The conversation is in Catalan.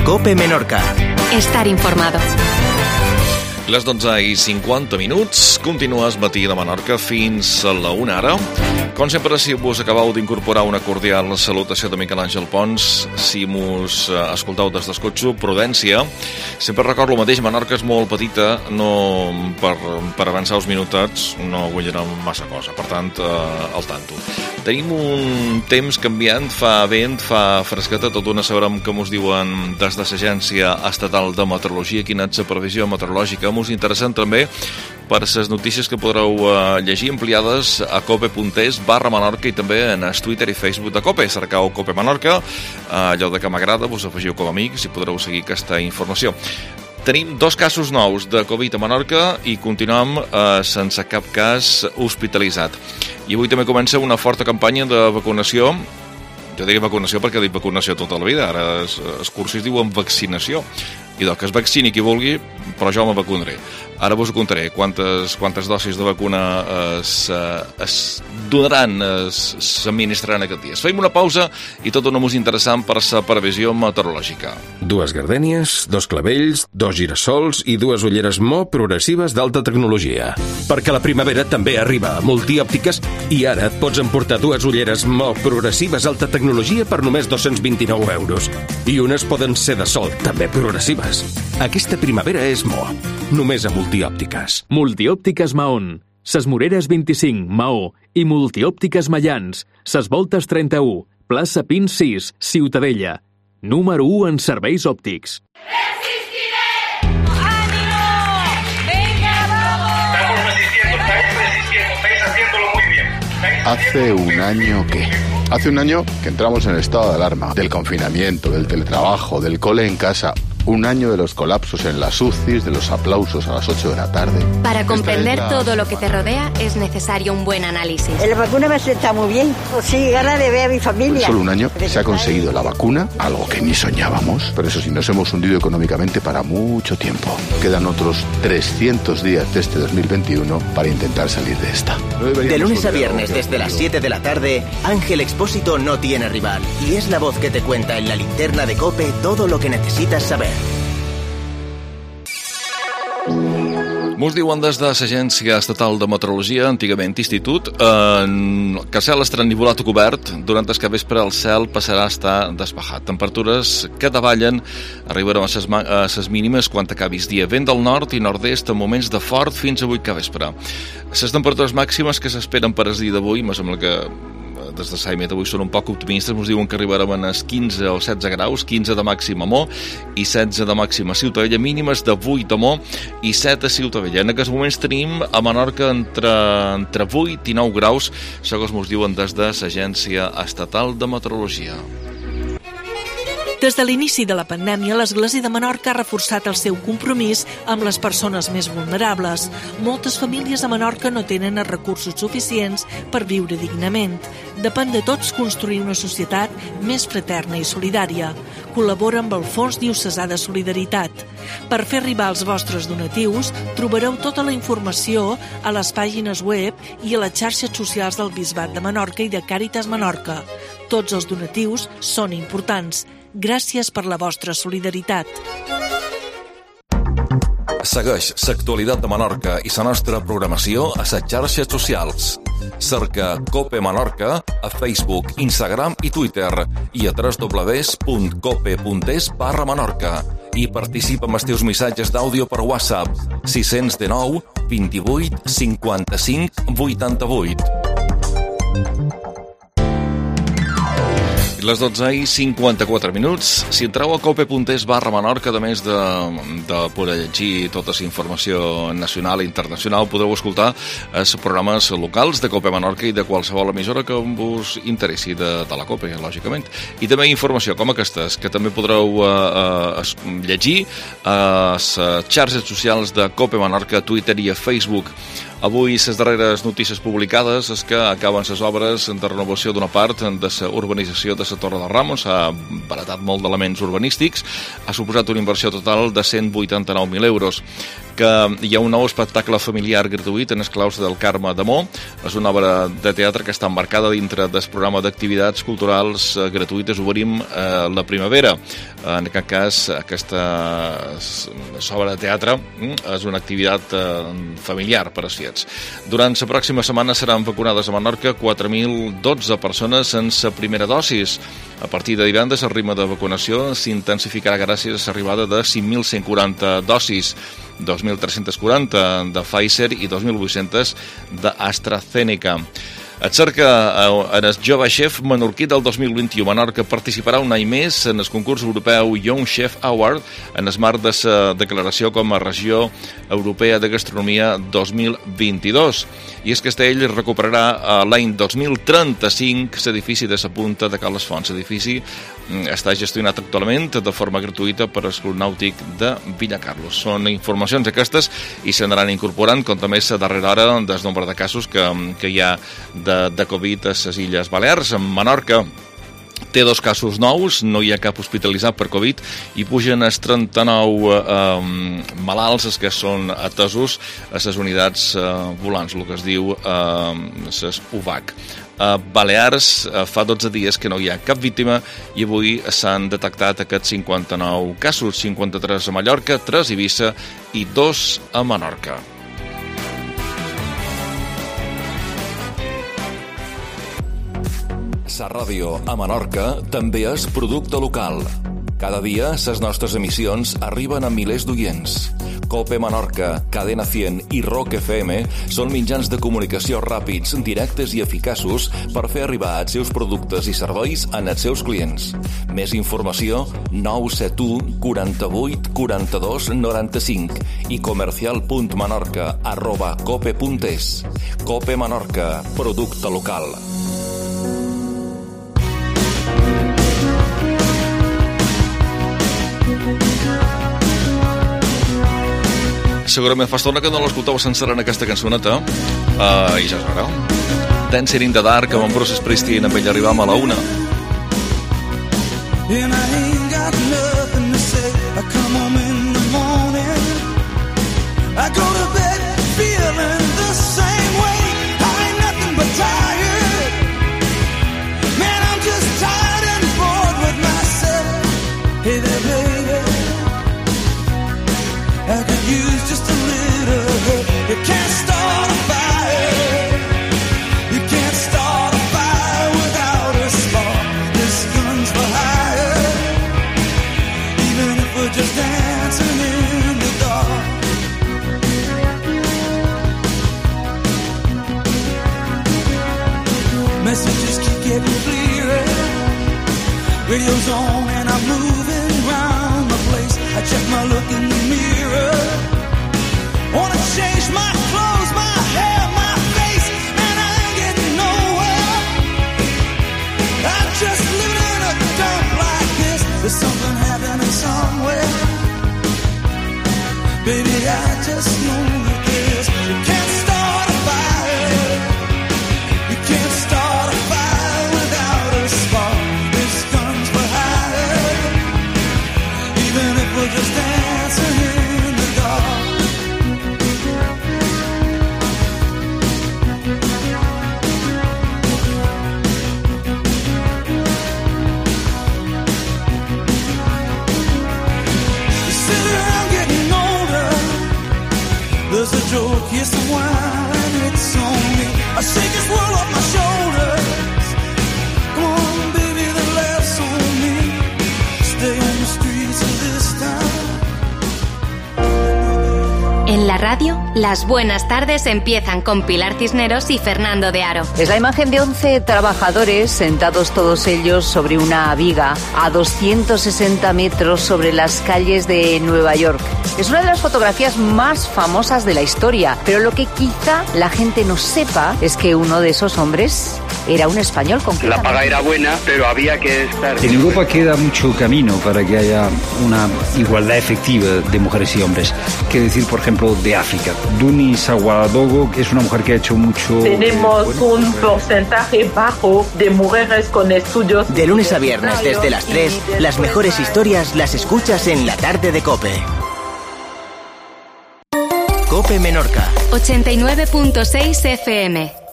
COPE Menorca. Estar informado. Les 12:50, continues Matí de Menorca fins a la 1 ara. Com sempre, si vos acabeu d'incorporar una cordial salutació de Miquel Àngel Pons, si mos escolteu des d'escotxo, prudència. Sempre recordo el mateix, Menorca és molt petita, no per avançar els minutats no guanyarem massa cosa, per tant, al tanto. Tenim un temps canviant, fa vent, fa fresqueta, tot una sabrem que mos diuen des de l'Agència Estatal de Meteorologia, quina és la previsió meteorològica. Mos interessant també per les notícies que podreu llegir ampliades a cope.es/Menorca i també en el Twitter i Facebook de Cope. Cercau Cope Menorca, allò de que m'agrada, vos afegiu com a amics i podreu seguir aquesta informació. Tenim 2 casos nous de Covid a Menorca i continuem sense cap cas hospitalitzat. I avui també comença una forta campanya de vacunació. Jo diria vacunació perquè dic vacunació tota la vida. Ara els cursos diuen vaccinació. I que es vaccini qui vulgui, però jo me vacunaré. Ara vos ho contaré quantes dosis de vacuna es donaran, s'administraran aquests dies. Fem una pausa i tot una música interessant per la previsió meteorològica. 2 gardènies, 2 clavells, 2 girassols i 2 ulleres Mo progressives d'alta tecnologia. Perquè la primavera també arriba a Multiòptiques i ara et pots emportar 2 ulleres Mo progressives alta tecnologia per només 229 euros. I unes poden ser de sol, també progressives. Aquesta primavera és Mo, només a Multiòptiques. Multiòptiques Mahón, Ses Moreres 25, Maó, i Multiòptiques Mallans, Ses Voltes 31, plaça Pins 6, Ciutadella. Número 1 en serveis òptics. Hace un año que entramos en el estado de alarma, del confinamiento, del teletrabajo, del cole en casa. Un año de los colapsos en las UCIs, de los aplausos a las 8 de la tarde. Para comprender todo lo que te rodea es necesario un buen análisis. La vacuna me sienta muy bien. Sí, gana de ver a mi familia. En solo un año se ha conseguido la vacuna, algo que ni soñábamos. Pero eso sí, nos hemos hundido económicamente para mucho tiempo. Quedan otros 300 días de este 2021 para intentar salir de esta. De lunes a viernes desde las 7 de la tarde, Ángel Expósito no tiene rival. Y es la voz que te cuenta en la linterna de COPE todo lo que necesitas saber. Mos diuen des de l'Agència Estatal de Meteorologia, antigament Institut, que el cel estarà ennivolat o cobert. Durant el capvespre el cel passarà a estar despejat. Temperatures que davallen, arribarem a les mínimes quan acabi el dia. Vent del nord i nord-est en moments de fort fins a 8 capvespre. Les temperatures màximes que s'esperen per el dia d'avui, me sembla que des de Saimet avui són un poc optimistes, ens diuen que arribarem a 15 o 16 graus, 15 de màxim a Mo i 16 de màxim a Ciutadella, mínimes de 8 a Mo i 7 a Ciutadella. En aquests moments tenim a Menorca entre 8 i 9 graus, segons ens diuen des de l'Agència Estatal de Meteorologia. Des de l'inici de la pandèmia, l'Església de Menorca ha reforçat el seu compromís amb les persones més vulnerables. Moltes famílies a Menorca no tenen els recursos suficients per viure dignament. Depèn de tots construir una societat més fraterna i solidària. Col·labora amb el Fons Diocesà de Solidaritat. Per fer arribar els vostres donatius, trobareu tota la informació a les pàgines web i a les xarxes socials del Bisbat de Menorca i de Càritas Menorca. Tots els donatius són importants. Gràcies per la vostra solidaritat. Segueix l'actualitat de Menorca i la nostra programació a les xarxes socials. Cerca Cope Menorca a Facebook, Instagram i Twitter i a www.cope.es/Menorca i participa amb els teus missatges d'àudio per WhatsApp 619 28 55 88. Les 12:54. Si entreu a cope.es/Menorca, a més de poder llegir tota la informació nacional i internacional, podreu escoltar els programes locals de Cope Menorca i de qualsevol emissora que us interessi de la Cope, lògicament. I també informació com aquestes, que també podreu llegir a les xarxes socials de Cope Menorca, a Twitter i a Facebook. Avui, les darreres notícies publicades és que acaben les obres de renovació d'una part de la urbanització de la Torre del Ram, on s'ha baratat molt d'elements urbanístics, ha suposat una inversió total de 189.000 euros. Que hi ha un nou espectacle familiar gratuït en Esclaus del Carme d'Amó. És una obra de teatre que està emmarcada dintre del programa d'activitats culturals gratuïtes Obrim la primavera. En aquest cas, aquesta obra de teatre és una activitat familiar per als fiets. Durant la pròxima setmana seran vacunades a Menorca 4.012 persones en la primera dosis. A partir de divendres, el ritme de vacunació s'intensificarà gràcies a l'arribada de 5.140 dosis, 2.340 de Pfizer i 2.800 d'AstraZeneca. Et cerca en el Jove Chef menorquí del 2021. Menorca participarà un any més en el concurs europeu Young Chef Award en el marc de la declaració com a regió europea de gastronomia 2022. I és que Castell recuperarà l'any 2035 l'edifici de la Punta de Cal les Fonts. L'edifici està gestionat actualment de forma gratuïta per al Club Nàutic de Villacarlos. Són informacions aquestes i s'anaran incorporant, com també a darrera hora del nombre de casos que hi ha de Covid a les Illes Balears. En Menorca té 2 casos nous, no hi ha cap hospitalitzat per Covid i pugen els 39 malalts els que són atesos a les unitats volants, el que es diu les UVAC. A Balears fa 12 dies que no hi ha cap víctima i avui s'han detectat aquests 59 casos, 53 a Mallorca, 3 a Eivissa i 2 a Menorca. Sa ràdio a Menorca també és producte local. Cada dia, les nostres emissions arriben a milers d'oients. COPE Menorca, Cadena 100 i Rock FM són mitjans de comunicació ràpids, directes i eficaços per fer arribar els seus productes i serveis als seus clients. Més informació, 971 48 42 95 i comercial.menorca@cope.es. COPE Menorca, producte local. Segurament fa estona que no l'escolteu sencera en aquesta cançoneta. I ja és hora. Dancing in the Dark amb en Bruce Springsteen, amb ell arribam a la 1. And I ain't got nothing to say. I come home in the morning, I go to bed feeling the same way. I ain't nothing but tired. Man, I'm just tired and bored with myself. Hey there, baby, I could use just a little help. You can't start a fire. You can't start a fire without a spark. This gun's for hire. Even if we're just dancing in the dark. Messages keep getting clearer. Radio's on and I'm moving around the place. I check my look in the mirror. Wanna change my clothes, my hair, my face, and I ain't getting nowhere. I'm just living in a dump like this. There's something happening somewhere. Baby, I just know that this. You can't start a fire. You can't start a fire without a spark. This gun's for hire. Even if we're just dancing in the dark. You sit around getting older. There's a joke, yes, the wine, it's on me. I shake this world off my shoulders. Come on, baby, the laughs on me. Stay on the streets of this town. En la radio, las buenas tardes empiezan con Pilar Cisneros y Fernando de Aro. Es la imagen de 11 trabajadores sentados todos ellos sobre una viga a 260 metros sobre las calles de Nueva York. Es una de las fotografías más famosas de la historia, pero lo que quizá la gente no sepa es que uno de esos hombres era un español concretamente. La paga era buena, pero había que estar... En Europa queda mucho camino para que haya una igualdad efectiva de mujeres y hombres. Quiero decir, por ejemplo, de África. Duni Sawadogo es una mujer que ha hecho mucho... Tenemos un porcentaje bajo de mujeres con estudios. De lunes a viernes desde las 3, las mejores historias las escuchas en La Tarde de COPE. COPE Menorca 89.6 FM.